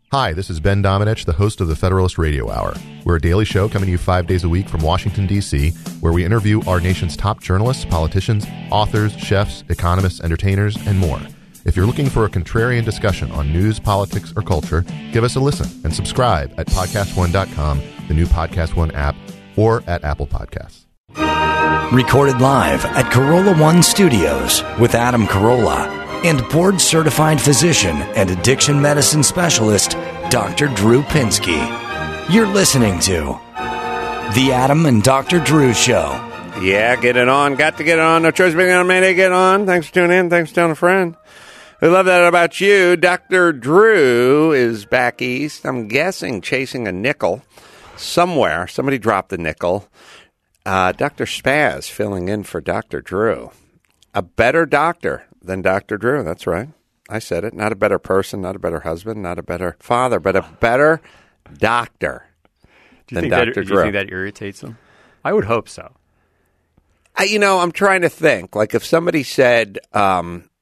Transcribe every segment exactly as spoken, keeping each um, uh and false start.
Hi, this is Ben Domenech, the host of the Federalist Radio Hour. We're a daily show coming to you five days a week from Washington, D C, where we interview our nation's top journalists, politicians, authors, chefs, economists, entertainers, and more. If you're looking for a contrarian discussion on news, politics, or culture, give us a listen and subscribe at podcast one dot com, the new Podcast One app, or at Apple Podcasts. Recorded live at Carolla One Studios with Adam Carolla and board-certified physician and addiction medicine specialist, Doctor Drew Pinsky. You're listening to The Adam and Doctor Drew Show. Yeah, get it on. Got to get it on. No choice being on Monday. Get on. Thanks for tuning in. Thanks for telling a friend. We love that about you. Doctor Drew is back east. I'm guessing chasing a nickel somewhere. Somebody dropped the nickel. Uh, Doctor Spaz filling in for Doctor Drew. A better doctor than Doctor Drew. That's right. I said it. Not a better person, not a better husband, not a better father, but a better doctor do you than think Doctor that, Drew. Do you think that irritates him? I would hope so. I, you know, I'm trying to think. Like if somebody said, um,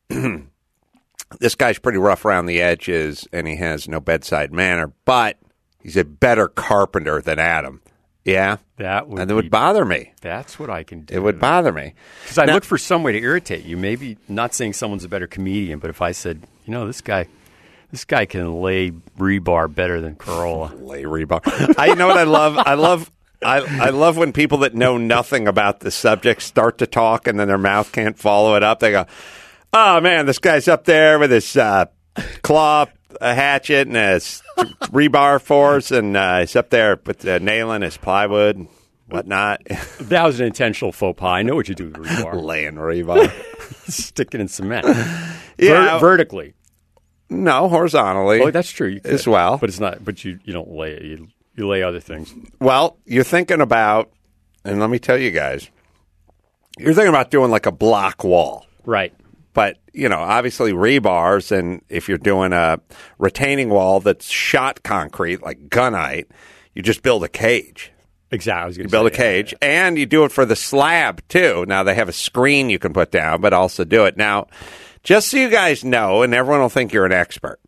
this guy's pretty rough around the edges and he has no bedside manner, but he's a better carpenter than Adam. Yeah? That would and it be, would bother me. That's what I can do. It would bother me. Because I Now- look for some way to irritate you. Maybe not saying someone's a better comedian, but if I said, you know, this guy this guy can lay rebar better than Carolla. Lay rebar. I you know what I love? I love I, I love when people that know nothing about the subject start to talk and then their mouth can't follow it up. They go, oh, man, this guy's up there with his uh, claw, a hatchet, and his rebar force, and uh, he's up there with uh, nailing his plywood and whatnot. That was an intentional faux pas. I know what you do with rebar. Laying rebar. Stick it in cement. Yeah. Ver- vertically. No, horizontally. Oh, that's true. You could. As well. But it's not. But you, you don't lay it. You, you lay other things. Well, you're thinking about, and let me tell you guys, you're thinking about doing like a block wall. Right. But, you know, obviously rebars, and if you're doing a retaining wall that's shot concrete, like gunite, you just build a cage. Exactly. I was You gonna build say, a cage, yeah, yeah. and you do it for the slab, too. Now, they have a screen you can put down, but also do it. Now, just so you guys know, and everyone will think you're an expert,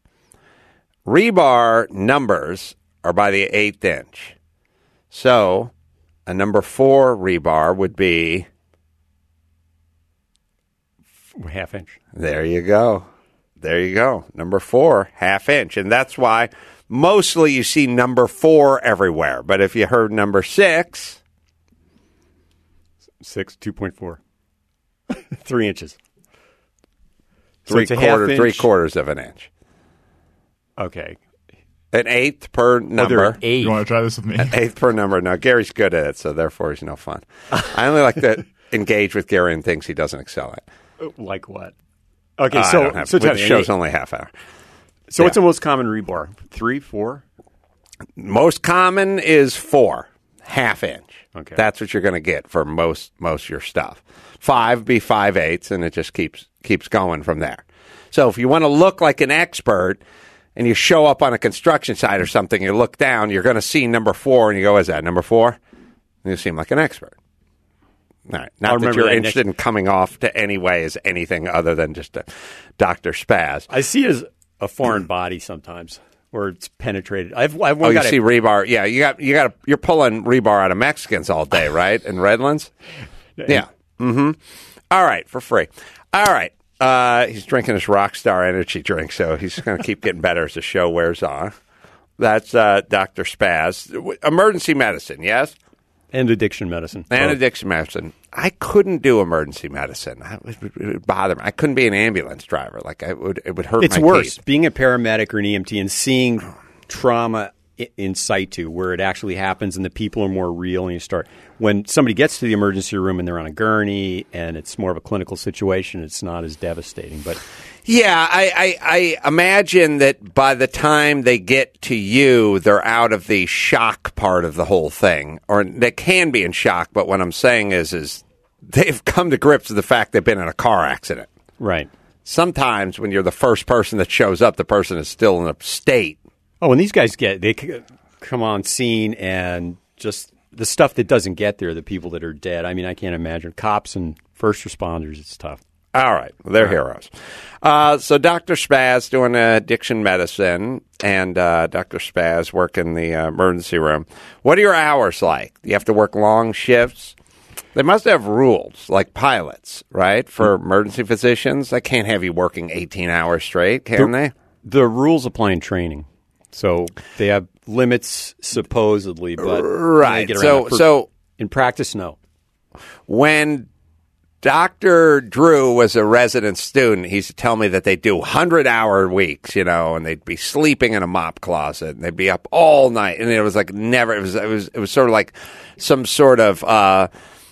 rebar numbers are by the eighth inch. So, a number four rebar would be... Half inch. There you go. There you go. Number four, half inch. And that's why mostly you see number four everywhere. But if you heard number six... Six, two point four. Three inches. So Three, it's a quarter, half three inch. quarters of an inch. Okay. An eighth per Oh, they're number. an eighth. You want to try this with me? An eighth per number. Now, Gary's good at it, so therefore he's no fun. I only like to engage with Gary in things he doesn't excel at. Like what? Okay, Uh, I so don't have, so tell the me, show's an eight. only half hour. So what's yeah. the most common rebar? Three, four? Most common is four, half inch. Okay. That's what you're going to get for most most of your stuff. Five be five eighths, and it just keeps keeps going from there. So if you want to look like an expert, and you show up on a construction site or something, you look down, you're going to see number four, and you go, "Is that number four?" And you seem like an expert. All right. I'll Not that remember you're that interested next- in coming off to any way as anything other than just a Doctor Spaz. I see it as a foreign body sometimes, where it's penetrated. I've, I've Oh, one you got see it. rebar? Yeah, you got you got you're pulling rebar out of Mexicans all day, right? In Redlands. Yeah. Mm-hmm. All right, for free. All right. Uh, he's drinking his Rockstar energy drink, so he's going to keep getting better as the show wears on. That's uh, Doctor Spaz. Emergency medicine, yes? And addiction medicine. And Both. addiction medicine. I couldn't do emergency medicine. I, it, would, it would bother me. I couldn't be an ambulance driver. Like, I would, it would hurt It's my worse teeth. being a paramedic or an E M T and seeing trauma i- in situ where it actually happens and the people are more real. And you start when somebody gets to the emergency room and they're on a gurney and it's more of a clinical situation. It's not as devastating, but Yeah, I, I, I imagine that by the time they get to you, they're out of the shock part of the whole thing, or they can be in shock. But what I'm saying is, is they've come to grips with the fact they've been in a car accident. right. Sometimes when you're the first person that shows up, the person is still in a state. Oh, when these guys get they c- come on scene and just the stuff that doesn't get there, the people that are dead. I mean, I can't imagine cops and first responders. It's tough. All right. Well, they're heroes. Uh, so Doctor Spaz doing uh, addiction medicine, and uh, Doctor Spaz work in the uh, emergency room. What are your hours like? Do you have to work long shifts? They must have rules, like pilots, right, for emergency physicians. They can't have you working eighteen hours straight, can the, they? The rules apply in training. So they have limits, supposedly, but right. Get so, for, so in practice, no. When Doctor Drew was a resident student, he used to tell me that they do hundred-hour weeks, you know, and they'd be sleeping in a mop closet, and they'd be up all night, and it was like never. It was it was it was sort of like some sort of uh,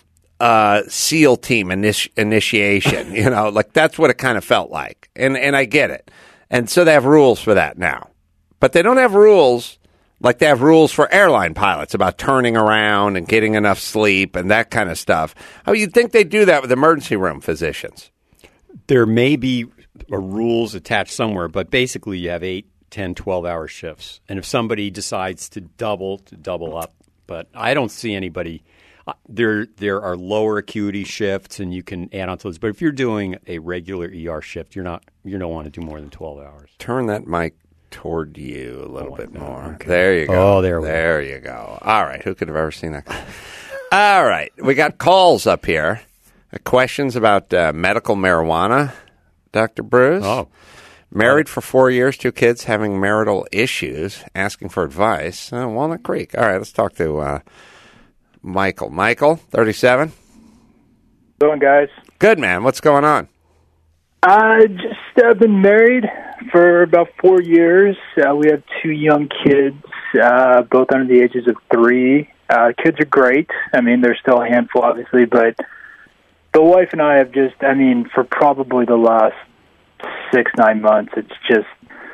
uh, SEAL team initi- initiation, you know, like that's what it kind of felt like, and and I get it, and so they have rules for that now, but they don't have rules. Like they have rules for airline pilots about turning around and getting enough sleep and that kind of stuff. How you'd think they do that with emergency room physicians? There may be a rules attached somewhere, but basically you have eight, ten, twelve-hour shifts. And if somebody decides to double, to double up. But I don't see anybody uh, – there there are lower acuity shifts, and you can add on to those. But if you're doing a regular E R shift, you're not you don't want to do more than twelve hours. Turn that mic toward you a little oh, bit more. Okay. There you go. Oh, there we There go. you go. All right. Who could have ever seen that? All right. We got calls up here. Uh, questions about uh, medical marijuana, Doctor Bruce. Oh. Married for four years, two kids, having marital issues, asking for advice. Uh, Walnut Creek. All right. Let's talk to uh, Michael. Michael, thirty-seven. How's it going, guys? Good, man. What's going on? I just uh, been married for about four years. Uh, we have two young kids, uh, both under the ages of three. Uh, kids are great. I mean, they're still a handful, obviously, but the wife and I have just, I mean, for probably the last six, nine months, it's just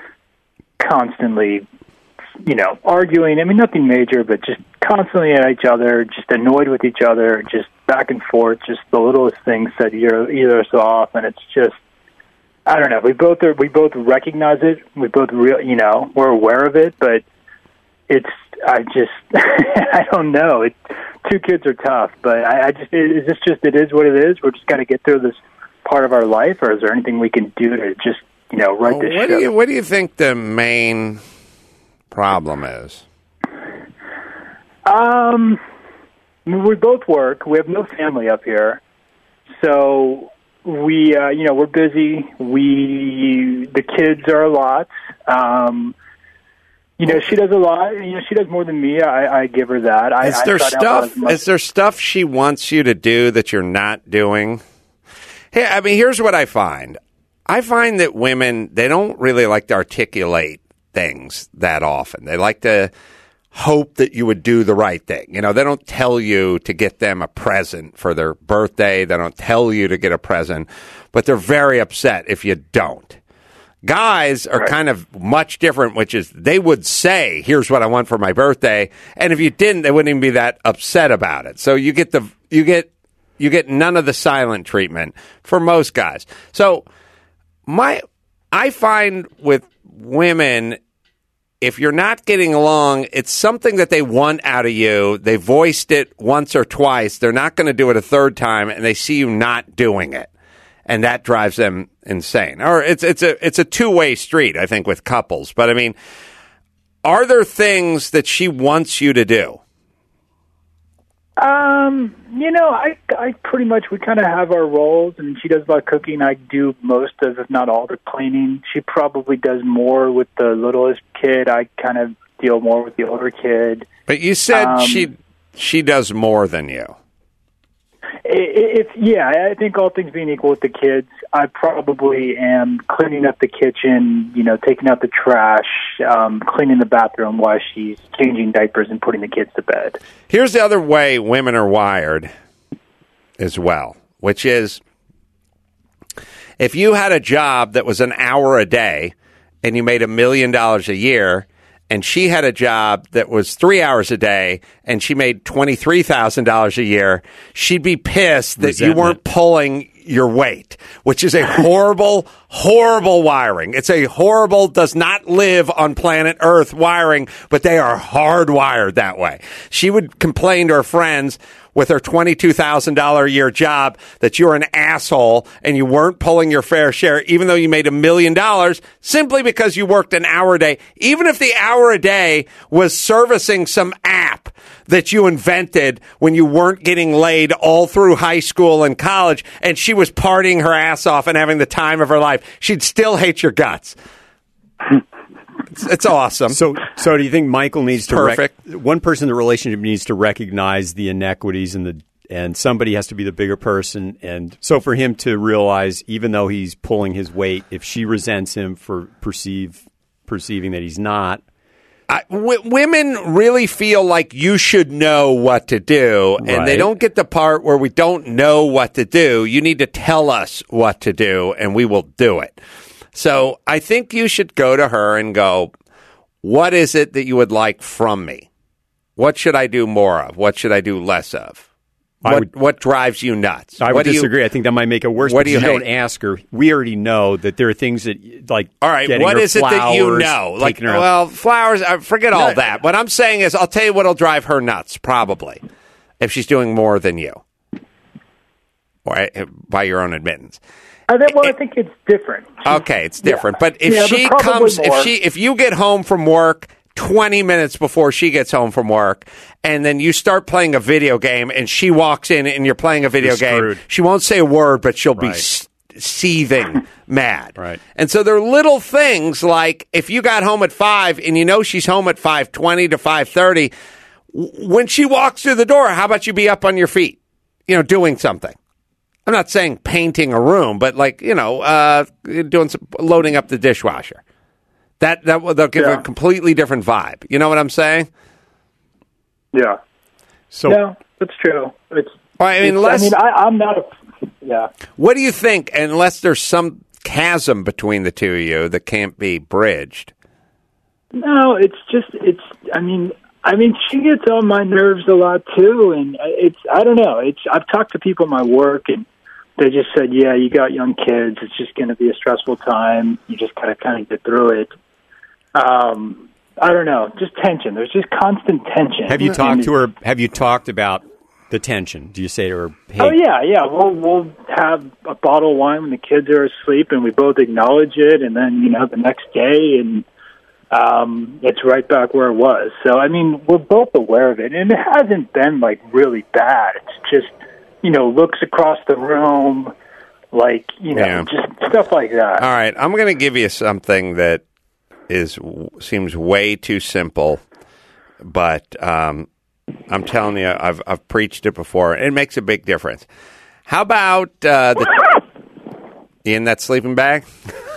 constantly, you know, arguing. I mean, nothing major, but just constantly at each other, just annoyed with each other, just back and forth, just the littlest things that either, either us off, and it's just, I don't know. We both are. We both recognize it. We both, real, you know, we're aware of it. But it's. I just. I don't know. It. Two kids are tough, but I, I just. Is this just? It is what it is. We're just got to get through this part of our life, or is there anything we can do to just, you know, right well, this what ship? Do you, what do you think the main problem is? Um, I mean, we both work. We have no family up here, so. We, uh, you know, we're busy. We, the kids are a lot. Um, you know, she does a lot. You know, she does more than me. I, I give her that. I, is there I stuff? Is there stuff she wants you to do that you're not doing? Hey, I mean, here's what I find. I find that women, they don't really like to articulate things that often. They like to hope that you would do the right thing. You know, they don't tell you to get them a present for their birthday. They don't tell you to get a present, but they're very upset if you don't. Guys are right. kind of much different, which is they would say, here's what I want for my birthday. And if you didn't, they wouldn't even be that upset about it. So you get the, you get, you get none of the silent treatment for most guys. So my, I find with women, if you're not getting along, it's something that they want out of you. They voiced it once or twice. They're not going to do it a third time, and they see you not doing it, and that drives them insane. Or it's it's a it's a two-way street, I think, with couples. But I mean, are there things that she wants you to do? Um, you know, I, I pretty much, we kind of have our roles, and she does a lot of cooking. I do most of, if not all, the cleaning. She probably does more with the littlest kid. I kind of deal more with the older kid. But you said um, she she does more than you. If, yeah, I think all things being equal with the kids, I probably am cleaning up the kitchen, you know, taking out the trash, um, cleaning the bathroom while she's changing diapers and putting the kids to bed. Here's the other way women are wired as well, which is if you had a job that was an hour a day and you made a million dollars a year, and she had a job that was three hours a day, and she made twenty-three thousand dollars a year, she'd be pissed that Resentment. you weren't pulling your weight, which is a horrible, horrible wiring. It's a horrible, does not live on planet Earth wiring, but they are hardwired that way. She would complain to her friends with her twenty-two thousand dollars a year job that you're an asshole and you weren't pulling your fair share, even though you made a million dollars, simply because you worked an hour a day. Even if the hour a day was servicing some app that you invented when you weren't getting laid all through high school and college, and she was partying her ass off and having the time of her life, she'd still hate your guts. It's, it's awesome. So, so do you think Michael needs to perfect? Rec- one person in the relationship needs to recognize the inequities and the and somebody has to be the bigger person. And so, for him to realize, even though he's pulling his weight, if she resents him for perceive perceiving that he's not. I, w- women really feel like you should know what to do, and Right. they don't get the part where we don't know what to do. You need to tell us what to do, and we will do it. So I think you should go to her and go, what is it that you would like from me? What should I do more of? What should I do less of? I What, would- what drives you nuts? I what would do you- disagree. I think that might make it worse. What do because you you don't hate? ask her. We already know that there are things that, like, All right, getting what her is it that you flowers, know? Like, taking her out. well, flowers, uh, forget all No. that. What I'm saying is, I'll tell you what'll drive her nuts, probably, if she's doing more than you, or uh, by your own admittance. I think, well, I think it's different. Okay, it's different. Yeah. But if Yeah, but she probably comes, more. if she, if you get home from work twenty minutes before she gets home from work, and then you start playing a video game, and she walks in and you're playing a video You're game, screwed. she won't say a word, but she'll be Right. s- seething mad. Right. And so there are little things like if you got home at five and you know she's home at five twenty to five thirty, w- when she walks through the door, how about you be up on your feet, you know, doing something? I'm not saying painting a room, but like, you know, uh, doing some, loading up the dishwasher. That that will they'll give Yeah. a completely different vibe. You know what I'm saying? Yeah. So, No, that's true. It's. Well, I mean, it's- less- I mean, I, I'm not a. Yeah. What do you think? Unless there's some chasm between the two of you that can't be bridged. No, it's just it's. I mean, I mean, she gets on my nerves a lot too, and it's. I don't know. It's. I've talked to people at my work, and they just said, "Yeah, you got young kids. It's just going to be a stressful time. You just gotta kind of get through it." Um, I don't know. Just tension. There's just constant tension. have you And talked it's- to her? Have you talked about the tension? Do you say to her, hey, Oh yeah, yeah. We'll we'll have a bottle of wine when the kids are asleep, and we both acknowledge it, and then you know the next day, and um, it's right back where it was. So I mean, we're both aware of it, and it hasn't been like really bad. It's just you know looks across the room, like you know, Yeah. just stuff like that. All right, I'm going to give you something that is seems way too simple, but um, I'm telling you, I've I've preached it before. It makes a big difference. How about uh, the you in that sleeping bag?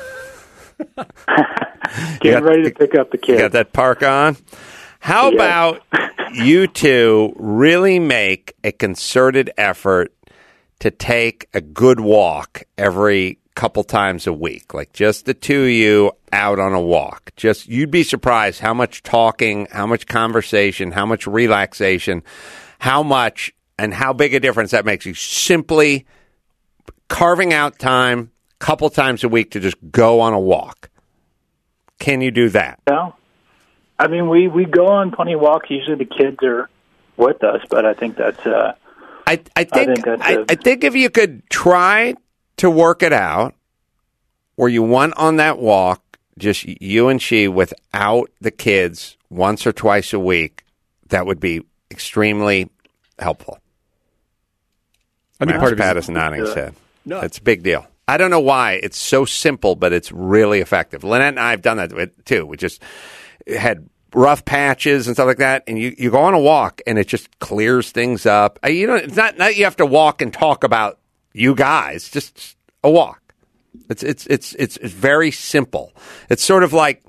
Get got- ready to pick up the You kids. got that park on? How Yeah. about you two really make a concerted effort to take a good walk every couple times a week? Like just the two of you out on a walk. Just you'd be surprised how much talking, how much conversation, how much relaxation, how much and how big a difference that makes. You simply carving out time a couple times a week to just go on a walk. Can you do that? No. I mean, we, we go on plenty of walks. Usually the kids are with us, but I think that's uh, I, I think think that's I, a- I think if you could try to work it out, where you went on that walk, just you and she without the kids once or twice a week, that would be extremely helpful. I think Max part of Pat it is nodding his head. No. It's a big deal. I don't know why it's so simple, but it's really effective. Lynette and I have done that with, too. We just had rough patches and stuff like that, and you, you go on a walk, and it just clears things up. Uh, You know, it's not not you have to walk and talk about you guys, just a walk. It's it's it's it's, it's very simple. It's sort of like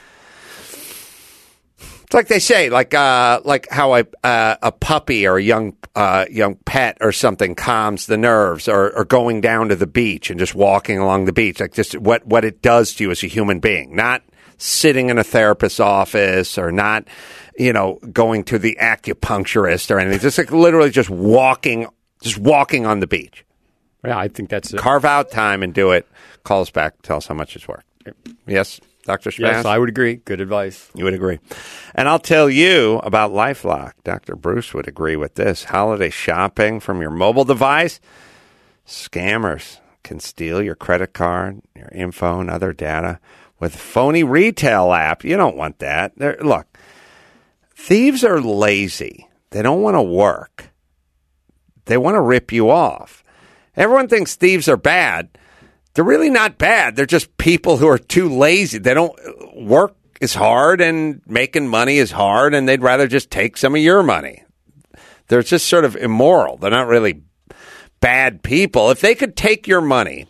it's like they say, like uh, like how a uh, a puppy or a young uh, young pet or something calms the nerves, or, or going down to the beach and just walking along the beach, like just what what it does to you as a human being, not sitting in a therapist's office or not, you know, going to the acupuncturist or anything. Just like literally just walking, just walking on the beach. Yeah, I think that's it. Carve out time and do it. Call us back. Tell us how much it's worth. Yes, Doctor Spass? Yes, I would agree. Good advice. You would agree. And I'll tell you about LifeLock. Doctor Bruce would agree with this. Holiday shopping from your mobile device. Scammers can steal your credit card, your info, and other data with phony retail app. You don't want that. They're, look, thieves are lazy. They don't want to work. They want to rip you off. Everyone thinks thieves are bad. They're really not bad. They're just people who are too lazy. They don't work as hard, and making money is hard, and they'd rather just take some of your money. They're just sort of immoral. They're not really bad people. If they could take your money,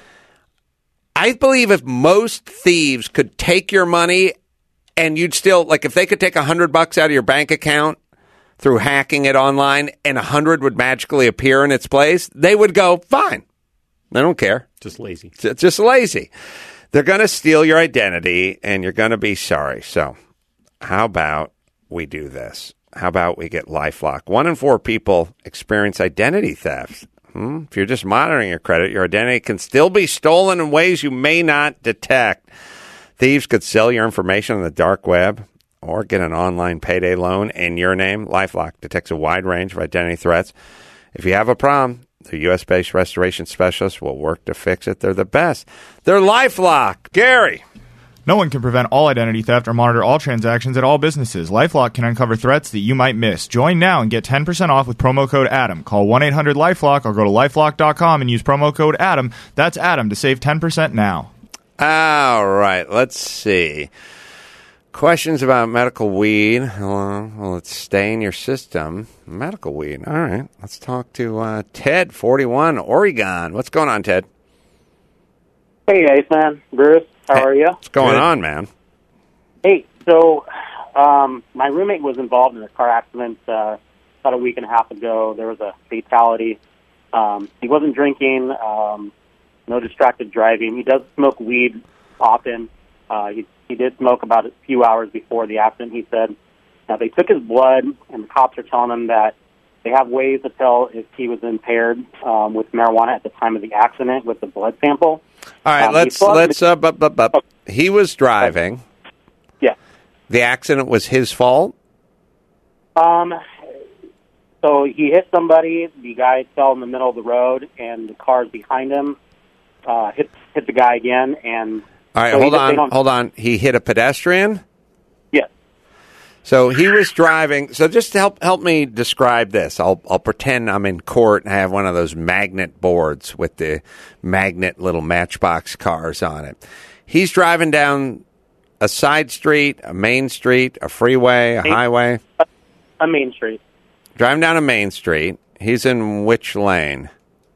I believe if most thieves could take your money and you'd still, like if they could take a hundred bucks out of your bank account through hacking it online and a hundred would magically appear in its place, they would go, fine. They don't care. Just lazy. It's just lazy. They're going to steal your identity and you're going to be sorry. So how about we do this? How about we get LifeLock? One in four people experience identity theft. Hmm? If you're just monitoring your credit, your identity can still be stolen in ways you may not detect. Thieves could sell your information on the dark web or get an online payday loan in your name. LifeLock detects a wide range of identity threats. If you have a problem, the U S-based restoration specialists will work to fix it. They're the best. They're LifeLock. Gary. No one can prevent all identity theft or monitor all transactions at all businesses. LifeLock can uncover threats that you might miss. Join now and get ten percent off with promo code ADAM. Call one eight hundred LifeLock or go to lifelock dot com and use promo code ADAM. That's ADAM to save ten percent now. All right. Let's see. Questions about medical weed. Well, well, it's stay in your system. Medical weed. All right. Let's talk to uh, Ted, forty-one, Oregon. What's going on, Ted? Hey, guys, man. Bruce, how Hey, are you? What's going Good. on, man? Hey, so um, my roommate was involved in a car accident uh, about a week and a half ago. There was a fatality. Um, he wasn't drinking, um, no distracted driving. He does smoke weed often. Uh, he, he did smoke about a few hours before the accident, he said. Now, they took his blood, and the cops are telling him that they have ways to tell if he was impaired um, with marijuana at the time of the accident with the blood sample. All right, Um, let's, he thought- let's, uh, bu- bu- bu- he was driving. Yeah. The accident was his fault? Um, so he hit somebody. The guy fell in the middle of the road, and the cars behind him uh, hit hit the guy again. And All right, so hold he- they on, don't- hold on. He hit a pedestrian? Yes. So he was driving. So just to help help me describe this, I'll I'll pretend I'm in court and I have one of those magnet boards with the magnet little Matchbox cars on it. He's driving down a side street, a main street, a freeway, a Main- highway. On Main Street. Driving down a main street. He's in which lane?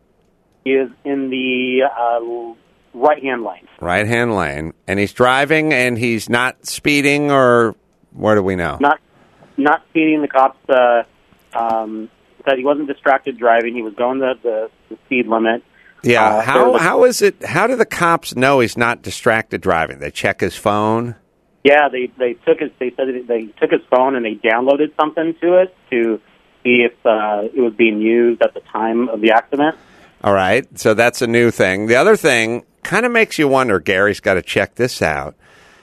He is in the uh, right-hand lane. Right-hand lane. And he's driving and he's not speeding, or what do we know? Not not speeding. The cops uh, um, said he wasn't distracted driving. He was going the, the, the speed limit. Yeah. Uh, how there was- how is it? How do the cops know he's not distracted driving? They check his phone. Yeah, they they took his. They said that they took his phone and they downloaded something to it to see if uh, it was being used at the time of the accident. All right. So that's a new thing. The other thing kind of makes you wonder. Gary's got to check this out.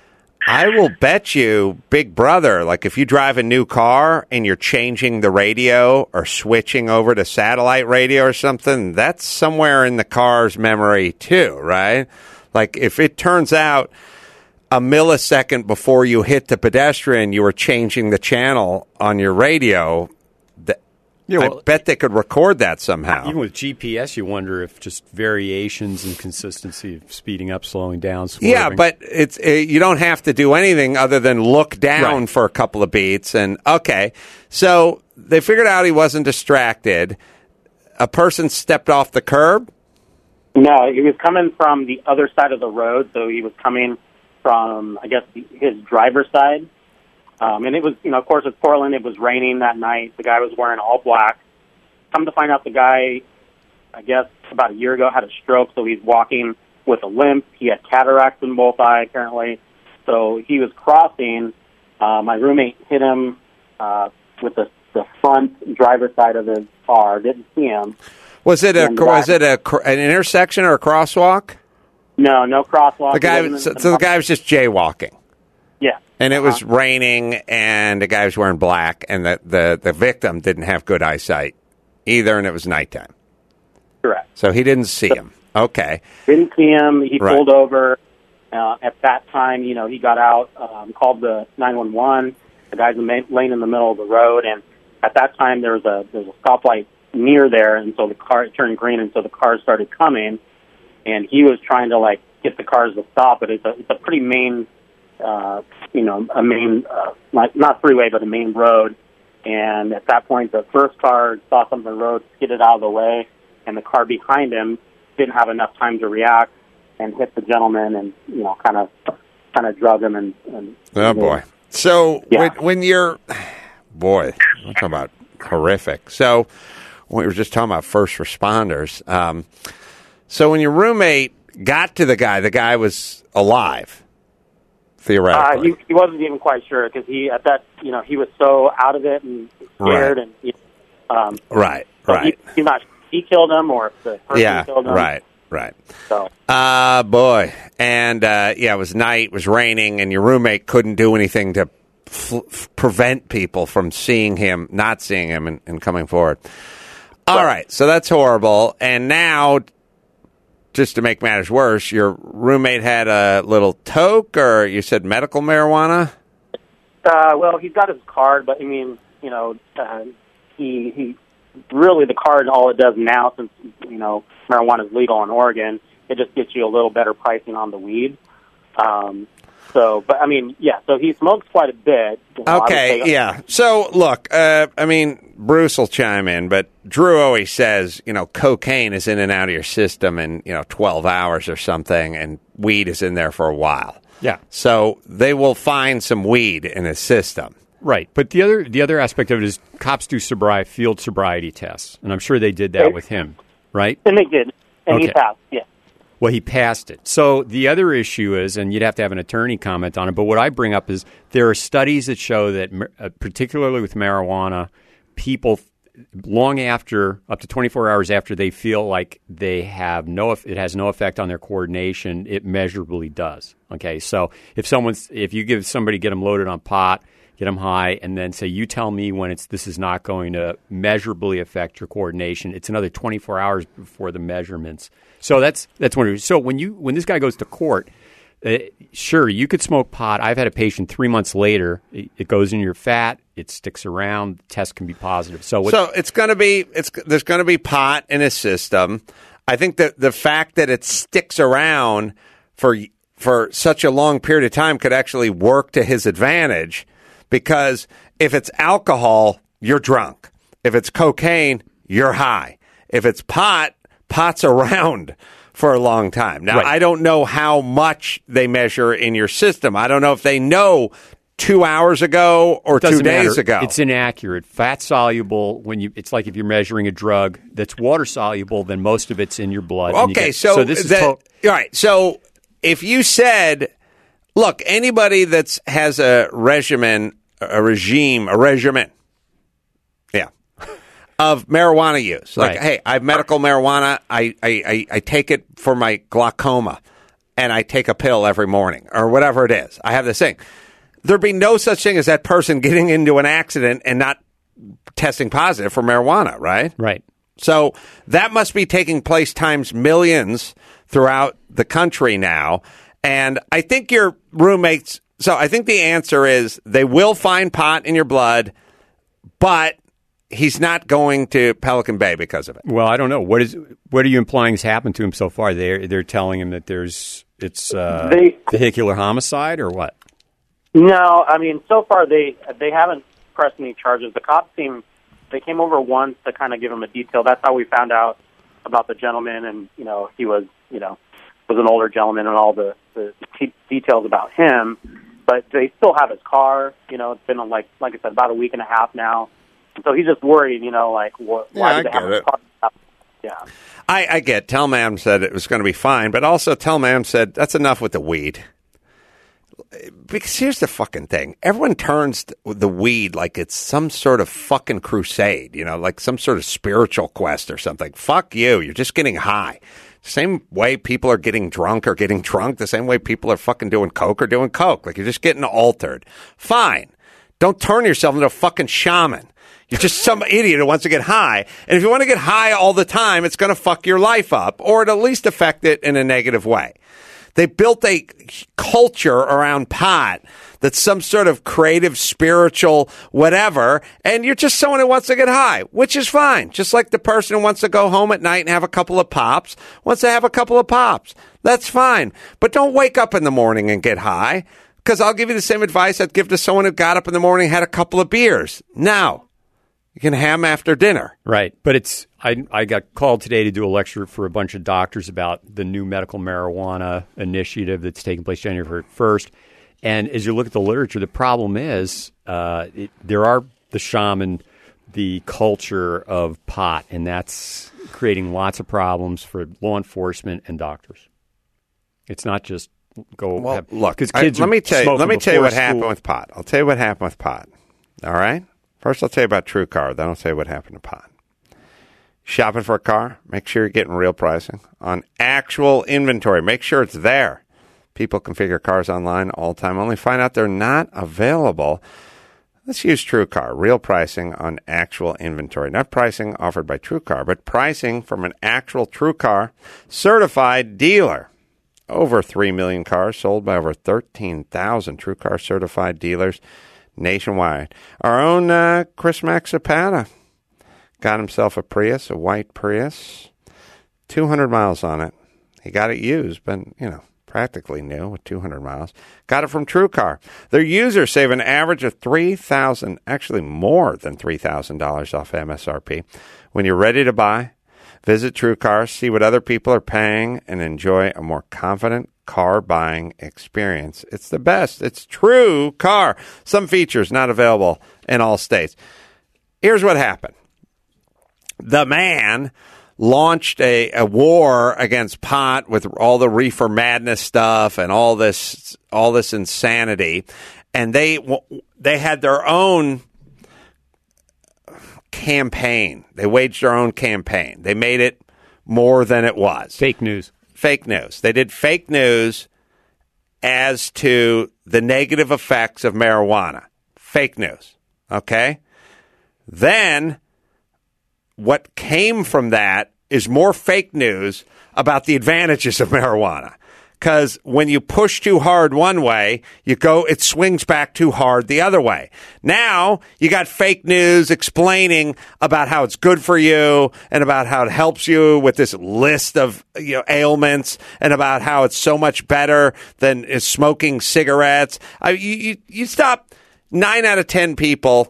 I will bet you, Big Brother, like if you drive a new car and you're changing the radio or switching over to satellite radio or something, that's somewhere in the car's memory too, right? Like if it turns out a millisecond before you hit the pedestrian, you were changing the channel on your radio, th- Yeah, well, I bet they could record that somehow. even with G P S, you wonder if just variations in consistency of speeding up, slowing down, swerving. Yeah, but it's uh, you don't have to do anything other than look down Right. for a couple of beats. And okay, so they figured out he wasn't distracted. A person stepped off the curb. No, he was coming from the other side of the road, so he was coming from, I guess, the, his driver's side. Um, and it was, you know, of course, it's Portland. It was raining that night. The guy was wearing all black. Come to find out, the guy, I guess, about a year ago had a stroke, so he's walking with a limp. He had cataracts in both eyes, apparently. So he was crossing. Uh, my roommate hit him uh, with the, the front driver's side of his car. Didn't see him. Was it a in the was back. it a cr- an intersection or a crosswalk? No, no crosswalk. The guy, He wasn't so, in so the guy was just jaywalking, Yeah. and it was Uh-huh. raining, and the guy was wearing black, and the, the, the victim didn't have good eyesight either, and it was nighttime, Correct. so he didn't see him. Okay, Didn't see him. He Right. pulled over. Uh, at that time, you know, he got out, um, called the nine one one. The guy's ma- laying in the middle of the road, and at that time there was a there was a stoplight near there, and so the car it turned green, and so the cars started coming, and he was trying to like get the cars to stop. But it's a it's a pretty main, uh, you know, a main uh, like not freeway, but a main road. And at that point, the first car saw something on the road, skidded out of the way, and the car behind him didn't have enough time to react and hit the gentleman, and you know, kind of kind of drug him. And, and oh boy. So Yeah. when, when you're, boy, I'm talking about horrific. So we were just talking about first responders. Um, so when your roommate got to the guy, the guy was alive, Uh, theoretically. he, he wasn't even quite sure because he at that you know he was so out of it and scared Right. and you know, um, right, so right. He, he's not he killed him or if the person Yeah, killed him. right, right. So Uh, boy. And, uh, yeah, it was night, it was raining, and your roommate couldn't do anything to f- f- prevent people from seeing him, not seeing him, and, and coming forward. All right, so that's horrible. And now, just to make matters worse, your roommate had a little toke, or you said medical marijuana? uh, well, he's got his card, but I mean you know uh, he he really the card all it does now since you know marijuana is legal in Oregon. It just gets you a little better pricing on the weed. Um, so, but I mean, yeah. So he smokes quite a bit. You know, I would Okay, say- yeah. So, look, uh, I mean, Bruce will chime in, but Drew always says, you know, cocaine is in and out of your system in, you know, twelve hours or something, and weed is in there for a while. Yeah. So they will find some weed in his system. Right, but the other the other aspect of it is cops do sobriety field sobriety tests, and I'm sure they did that Right. with him, right? And they did, and he Okay. passed. Yeah. Well, he passed it. So the other issue is, and you'd have to have an attorney comment on it, but what I bring up is there are studies that show that, uh, particularly with marijuana, people long after, up to twenty-four hours after they feel like they have no, it has no effect on their coordination, it measurably does. Okay, so if someone's, if you give somebody, get them loaded on pot, get them high, and then say, you tell me when it's this is not going to measurably affect your coordination. It's another twenty-four hours before the measurements. So that's that's one. So when you when this guy goes to court, uh, sure you could smoke pot. I've had a patient three months later. It, it goes in your fat. It sticks around. The test can be positive. So what, So it's going to be it's there's going to be pot in his system. I think that the fact that it sticks around for for such a long period of time could actually work to his advantage, because if it's alcohol, you're drunk. If it's cocaine, you're high. If it's pot, pot's around for a long time. Now, Right. I don't know how much they measure in your system. I don't know if they know two hours ago or two doesn't days matter. ago. It's inaccurate. Fat soluble. When you, it's like if you're measuring a drug that's water soluble, then most of it's in your blood. and you Okay, get- so, this is that, to- all right. So if you said, look, anybody that's has a regimen, a regime, a regimen, yeah, of marijuana use, like, Right. hey, I have medical marijuana. I, I, I, I take it for my glaucoma, and I take a pill every morning, or whatever it is. I have this thing. There'd be no such thing as that person getting into an accident and not testing positive for marijuana, right? right. So that must be taking place times millions throughout the country now. And I think your roommates, so I think the answer is they will find pot in your blood, but he's not going to Pelican Bay because of it. Well, I don't know. What is what are you implying has happened to him so far? They're they're telling him that there's it's uh, They- vehicular homicide or what? No, I mean, so far they they haven't pressed any charges. The cops seem they came over once to kind of give him a detail. That's how we found out about the gentleman, and you know he was you know was an older gentleman, and all the the t- details about him. But they still have his car. You know, it's been like like I said, about a week and a half now. So he's just worried. You know, like what? Yeah, why I did they have get his it. car? Yeah. I, I get Telmam said it was going to be fine, but also Telmam said that's enough with the weed. Because here's the fucking thing. Everyone turns the weed like it's some sort of fucking crusade, you know, like some sort of spiritual quest or something. Fuck you. You're just getting high. Same way people are getting drunk or getting drunk, the same way people are fucking doing coke or doing coke. Like, you're just getting altered. Fine. Don't turn yourself into a fucking shaman. You're just some idiot who wants to get high. And if you want to get high all the time, it's going to fuck your life up, or at least affect it in a negative way. They built a culture around pot that's some sort of creative, spiritual, whatever, and you're just someone who wants to get high, which is fine. Just like the person who wants to go home at night and have a couple of pops wants to have a couple of pops. That's fine. But don't wake up in the morning and get high, because I'll give you the same advice I'd give to someone who got up in the morning and had a couple of beers. Now, you can have them after dinner. Right. But it's I, I got called today to do a lecture for a bunch of doctors about the new medical marijuana initiative that's taking place January first. And as you look at the literature, the problem is uh, it, there are the shaman, the culture of pot, and that's creating lots of problems for law enforcement and doctors. It's not just go well, have, look, kids I, let me tell you, let me tell you what school. happened with pot. I'll tell you what happened with pot. All right? First, I'll tell you about TrueCar. Then I'll tell you what happened to pot. Shopping for a car, make sure you're getting real pricing on actual inventory. Make sure it's there. People configure cars online all the time. Only find out they're not available. Let's use TrueCar. Real pricing on actual inventory. Not pricing offered by TrueCar, but pricing from an actual TrueCar certified dealer. Over three million cars sold by over thirteen thousand TrueCar certified dealers nationwide. Our own uh, Chris Max Zapata got himself a Prius, a white Prius, two hundred miles on it. He got it used, but, you know, practically new with two hundred miles. Got it from TrueCar. Their users save an average of three thousand dollars, actually more than three thousand dollars off M S R P. When you're ready to buy, visit TrueCar, see what other people are paying, and enjoy a more confident car buying experience. It's the best. It's TrueCar. Some features not available in all states. Here's what happened. The man launched a, a war against pot with all the reefer madness stuff and all this all this insanity, and they they had their own campaign. They waged their own campaign. They made it more than it was. Fake news. Fake news. They did fake news as to the negative effects of marijuana. Fake news. Okay? Then what came from that is more fake news about the advantages of marijuana. Because when you push too hard one way, you go, it swings back too hard the other way. Now you got fake news explaining about how it's good for you and about how it helps you with this list of, you know, ailments, and about how it's so much better than smoking cigarettes. I, you, you, you stop nine out of ten people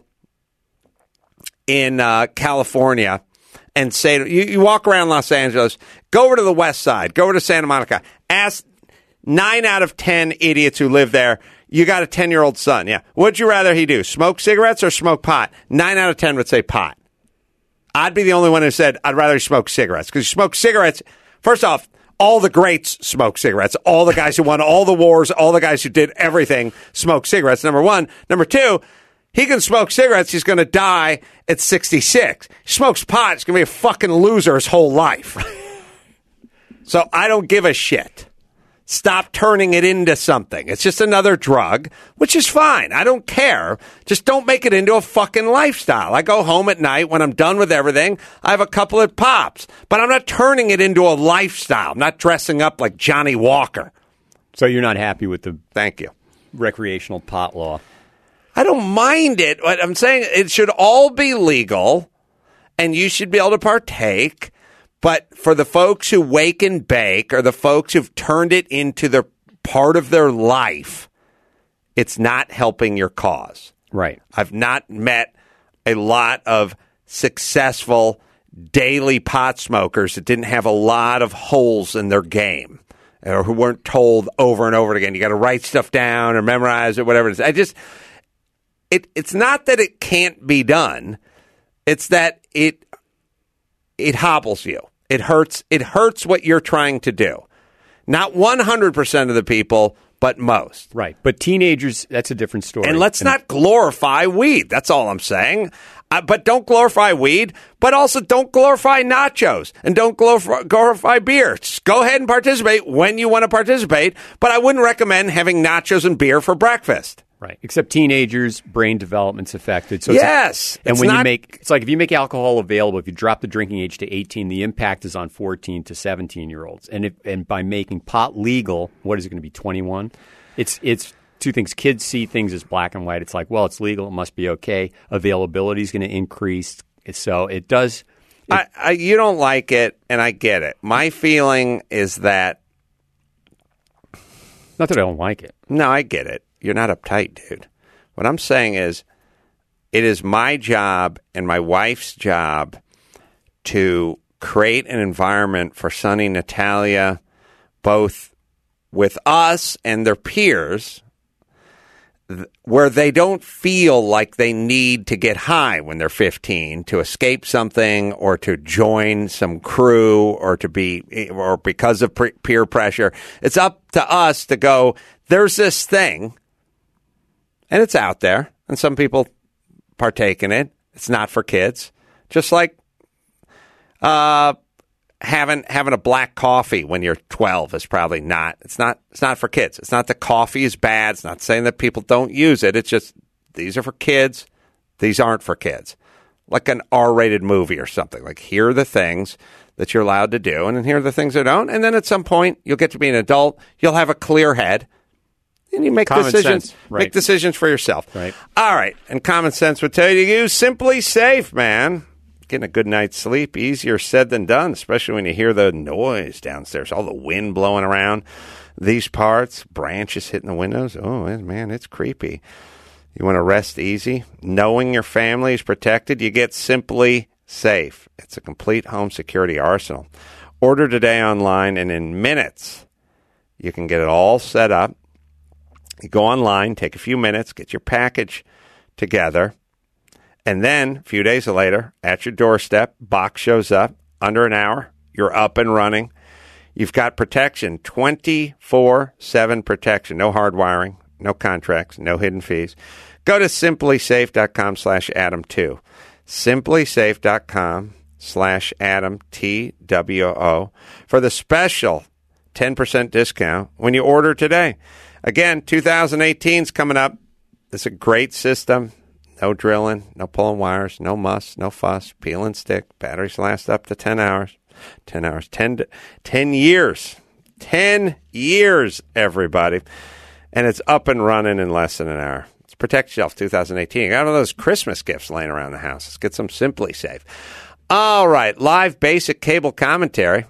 in uh, California and say, you, you walk around Los Angeles, go over to the west side, go over to Santa Monica, ask nine out of ten idiots who live there, you got a ten-year-old son. Yeah. What'd you rather he do, smoke cigarettes or smoke pot? Nine out of ten would say pot. I'd be the only one who said I'd rather he smoke cigarettes. Because you smoke cigarettes, first off, all the greats smoke cigarettes. All the guys who won all the wars, all the guys who did everything smoke cigarettes, number one. Number two, he can smoke cigarettes, he's going to die at sixty-six. He smokes pot, he's going to be a fucking loser his whole life. So I don't give a shit. Stop turning it into something. It's just another drug, which is fine. I don't care. Just don't make it into a fucking lifestyle. I go home at night when I'm done with everything. I have a couple of pops, but I'm not turning it into a lifestyle. I'm not dressing up like Johnny Walker. So you're not happy with the Thank you. recreational pot law? I don't mind it. But I'm saying it should all be legal, and you should be able to partake. But for the folks who wake and bake, or the folks who've turned it into the part of their life, it's not helping your cause. Right. I've not met a lot of successful daily pot smokers that didn't have a lot of holes in their game, or who weren't told over and over again, you got to write stuff down or memorize it, whatever it is. I just, it, it's not that it can't be done. It's that it, it hobbles you. It hurts. It hurts what you're trying to do. Not one hundred percent of the people, but most. Right. But teenagers, that's a different story. And let's and, not glorify weed. That's all I'm saying. Uh, but don't glorify weed, but also don't glorify nachos and don't glorify, glorify beer. Just go ahead and participate when you want to participate, but I wouldn't recommend having nachos and beer for breakfast. Right. Except teenagers, brain development's affected. So yes. It's, and when not, you make, it's like if you make alcohol available, if you drop the drinking age to eighteen, the impact is on fourteen to seventeen year olds. And if, and by making pot legal, what is it going to be, twenty-one? It's, it's, two things. Kids see things as black and white. It's like, well, it's legal. It must be okay. Availability is going to increase. So it does. It, I, I, you don't like it, and I get it. My feeling is that. Not that I don't like it. No, I get it. You're not uptight, dude. What I'm saying is it is my job and my wife's job to create an environment for Sonny, Natalia, both with us and their peers, where they don't feel like they need to get high when they're fifteen to escape something or to join some crew or to be or because of pre- peer pressure. It's up to us to go, there's this thing, and it's out there, and some people partake in it. It's not for kids. Just like uh, having having a black coffee when you're twelve is probably not. It's not. It's not for kids. It's not that coffee is bad. It's not saying that people don't use it. It's just these are for kids. These aren't for kids. Like an R-rated movie or something. Like here are the things that you're allowed to do, and then here are the things that don't. And then at some point you'll get to be an adult. You'll have a clear head, and you make common decisions. Sense. Right. Make decisions for yourself. Right. All right. And common sense would tell you to use Simply Safe, man. Getting a good night's sleep, easier said than done, especially when you hear the noise downstairs, all the wind blowing around these parts, branches hitting the windows. Oh, man, it's creepy. You want to rest easy, knowing your family is protected, you get Simply Safe. It's a complete home security arsenal. Order today online, and in minutes, you can get it all set up. You go online, take a few minutes, get your package together. And then, a few days later, at your doorstep, box shows up. Under an hour, you're up and running. You've got protection, twenty-four seven protection. No hard wiring, no contracts, no hidden fees. Go to simplysafe.com slash Adam2. Simplysafe.com slash Adam, T W O, for the special ten percent discount when you order today. Again, two thousand eighteen is coming up. It's a great system. No drilling, no pulling wires, no muss, no fuss, peel and stick. Batteries last up to ten hours. ten hours. ten, ten years. ten years, everybody. And it's up and running in less than an hour. It's Protect Yourself twenty eighteen. You got one of those Christmas gifts laying around the house. Let's get some Simply Safe. All right. Live basic cable commentary.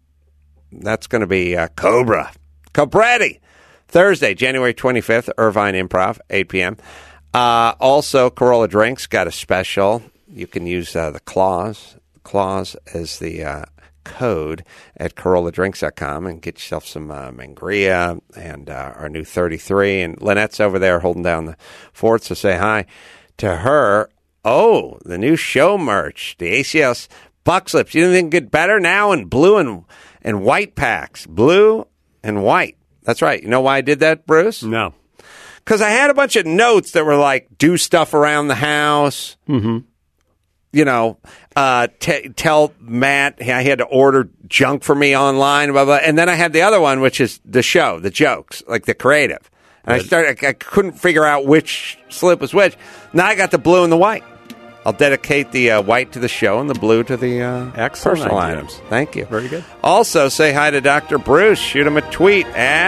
That's going to be uh, Cobra. Cobretti. Thursday, January twenty-fifth, Irvine Improv, eight p.m. Uh, also, Corolla Drinks got a special. You can use uh, the clause, clause as the uh, code at Corolla Drinks dot com and get yourself some uh, Mangria and uh, our new thirty-three. And Lynette's over there holding down the fort, so say hi to her. Oh, the new show merch, the A C L Buck Slips. You didn't think it get better now in blue and, and white packs. Blue and white. That's right. You know why I did that, Bruce? No. Because I had a bunch of notes that were like, do stuff around the house. Mm-hmm. You know, uh, t- tell Matt I had to order junk for me online, blah, blah. And then I had the other one, which is the show, the jokes, like the creative. And I started, I, I couldn't figure out which slip was which. Now I got the blue and the white. I'll dedicate the uh, white to the show and the blue to the uh, Excellent personal idea. items. Thank you. Very good. Also, say hi to Doctor Bruce. Shoot him a tweet at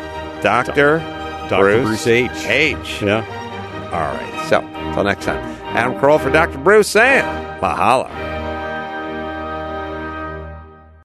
Doctor Doctor Bruce, Bruce H. H. Yeah. All right. So, until next time, Adam Carolla for Doctor Bruce saying, mahalo.